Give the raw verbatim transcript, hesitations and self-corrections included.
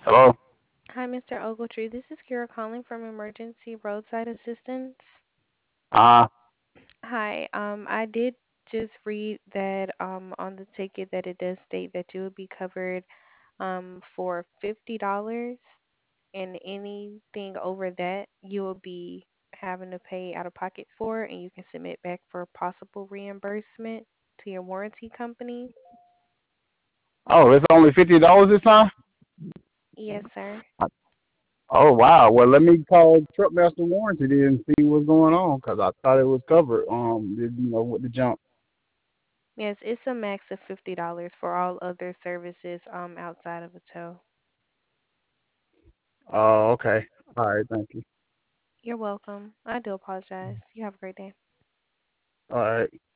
Hello? Hi, mister Ogletree. This is Kira calling from Emergency Roadside Assistance. Uh, Hi, um, I did just read that um on the ticket that it does state that you will be covered um for fifty dollars, and anything over that you will be having to pay out of pocket for, and you can submit back for possible reimbursement to your warranty company. oh, it's only fifty dollars this time? Yes, sir. Oh, wow. Well, let me call Truckmaster Warranty then and see what's going on, because I thought it was covered, um, you know, with the jump. Yes, it's a max of fifty dollars for all other services um outside of a tow. Oh, okay. All right, thank you. You're welcome. I do apologize. You have a great day. All right.